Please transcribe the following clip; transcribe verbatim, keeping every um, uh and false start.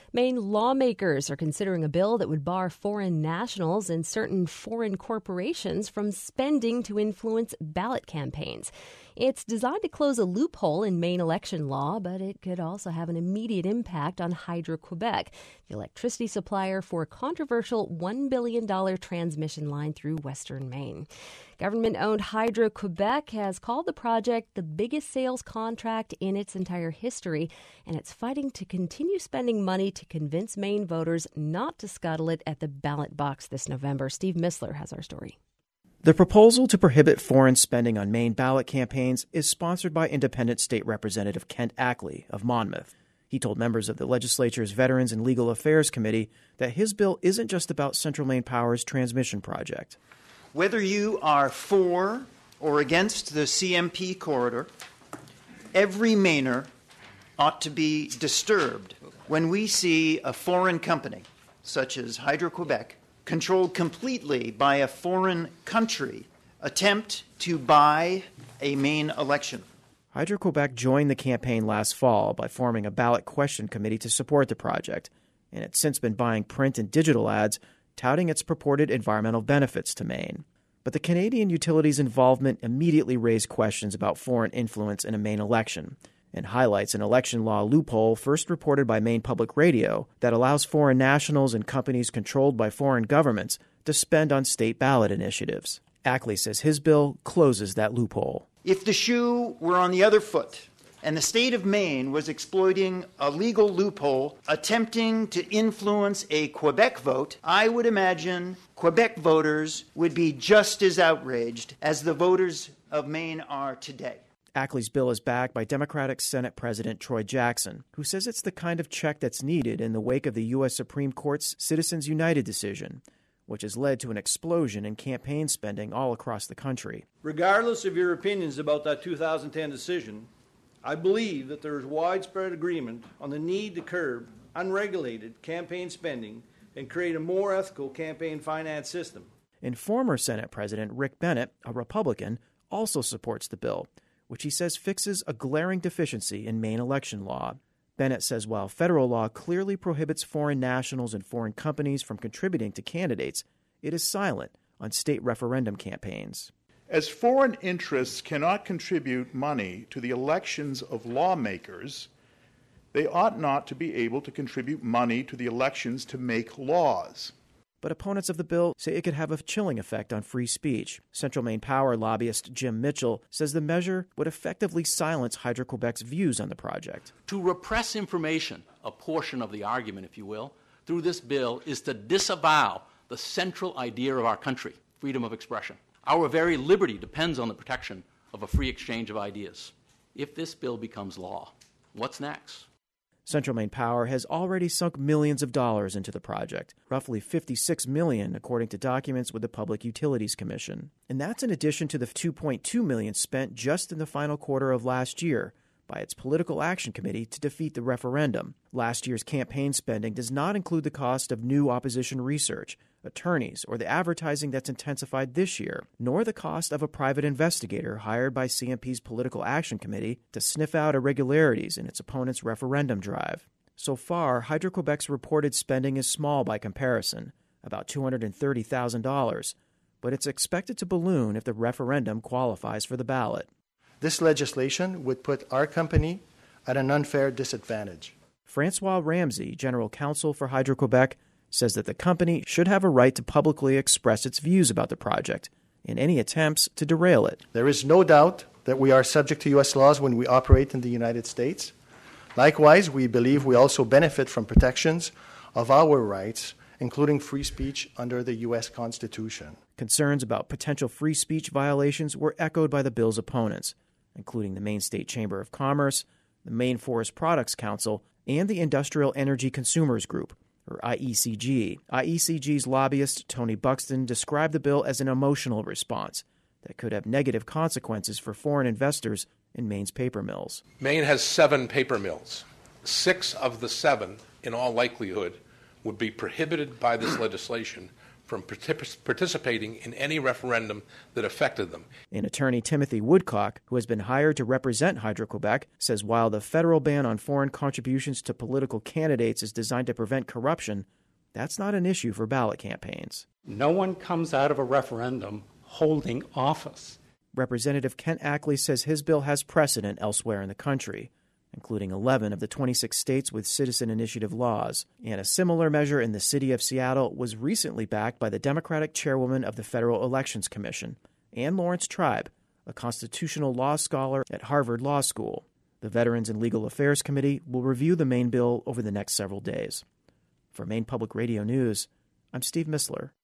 Maine lawmakers are considering a bill that would bar foreign nationals and certain foreign corporations from spending to influence ballot campaigns. It's designed to close a loophole in Maine election law, but it could also have an immediate impact on Hydro-Quebec, the electricity supplier for a controversial one billion dollars transmission line through western Maine. Government-owned Hydro-Quebec has called the project the biggest sales contract in its entire history, and it's fighting to continue spending money to convince Maine voters not to scuttle it at the ballot box this November. Steve Missler has our story. The proposal to prohibit foreign spending on Maine ballot campaigns is sponsored by independent state representative Kent Ackley of Monmouth. He told members of the legislature's Veterans and Legal Affairs Committee that his bill isn't just about Central Maine Power's transmission project. Whether you are for or against the C M P corridor, every Mainer ought to be disturbed when we see a foreign company, such as Hydro-Quebec, controlled completely by a foreign country, attempt to buy a Maine election. Hydro-Quebec joined the campaign last fall by forming a ballot question committee to support the project, and it's since been buying print and digital ads touting its purported environmental benefits to Maine. But the Canadian utility's involvement immediately raised questions about foreign influence in a Maine election, and highlights an election law loophole first reported by Maine Public Radio that allows foreign nationals and companies controlled by foreign governments to spend on state ballot initiatives. Ackley says his bill closes that loophole. If the shoe were on the other foot and the state of Maine was exploiting a legal loophole attempting to influence a Quebec vote, I would imagine Quebec voters would be just as outraged as the voters of Maine are today. Ackley's bill is backed by Democratic Senate President Troy Jackson, who says it's the kind of check that's needed in the wake of the U S Supreme Court's Citizens United decision, which has led to an explosion in campaign spending all across the country. Regardless of your opinions about that two thousand ten decision, I believe that there is widespread agreement on the need to curb unregulated campaign spending and create a more ethical campaign finance system. And former Senate President Rick Bennett, a Republican, also supports the bill, which he says fixes a glaring deficiency in Maine election law. Bennett says while federal law clearly prohibits foreign nationals and foreign companies from contributing to candidates, it is silent on state referendum campaigns. As foreign interests cannot contribute money to the elections of lawmakers, they ought not to be able to contribute money to the elections to make laws. But opponents of the bill say it could have a chilling effect on free speech. Central Maine Power lobbyist Jim Mitchell says the measure would effectively silence Hydro-Quebec's views on the project. To repress information, a portion of the argument, if you will, through this bill is to disavow the central idea of our country, freedom of expression. Our very liberty depends on the protection of a free exchange of ideas. If this bill becomes law, what's next? Central Maine Power has already sunk millions of dollars into the project, roughly fifty-six million dollars according to documents with the Public Utilities Commission. And that's in addition to the two point two million dollars spent just in the final quarter of last year by its Political Action Committee to defeat the referendum. Last year's campaign spending does not include the cost of new opposition research, attorneys, or the advertising that's intensified this year, nor the cost of a private investigator hired by C M P's Political Action Committee to sniff out irregularities in its opponent's referendum drive. So far, Hydro-Quebec's reported spending is small by comparison, about two hundred thirty thousand dollars, but it's expected to balloon if the referendum qualifies for the ballot. This legislation would put our company at an unfair disadvantage. Francois Ramsey, General Counsel for Hydro-Quebec, says that the company should have a right to publicly express its views about the project in any attempts to derail it. There is no doubt that we are subject to U S laws when we operate in the United States. Likewise, we believe we also benefit from protections of our rights, including free speech under the U S Constitution. Concerns about potential free speech violations were echoed by the bill's opponents, including the Maine State Chamber of Commerce, the Maine Forest Products Council, and the Industrial Energy Consumers Group, or I E C G. I E C G's lobbyist Tony Buxton described the bill as an emotional response that could have negative consequences for foreign investors in Maine's paper mills. Maine has seven paper mills. Six of the seven, in all likelihood, would be prohibited by this legislation from partic- participating in any referendum that affected them. And attorney Timothy Woodcock, who has been hired to represent Hydro-Quebec, says while the federal ban on foreign contributions to political candidates is designed to prevent corruption, that's not an issue for ballot campaigns. No one comes out of a referendum holding office. Representative Kent Ackley says his bill has precedent elsewhere in the country, including eleven of the twenty-six states with citizen initiative laws. And a similar measure in the city of Seattle was recently backed by the Democratic chairwoman of the Federal Elections Commission, Ann Lawrence Tribe, a constitutional law scholar at Harvard Law School. The Veterans and Legal Affairs Committee will review the Maine bill over the next several days. For Maine Public Radio News, I'm Steve Missler.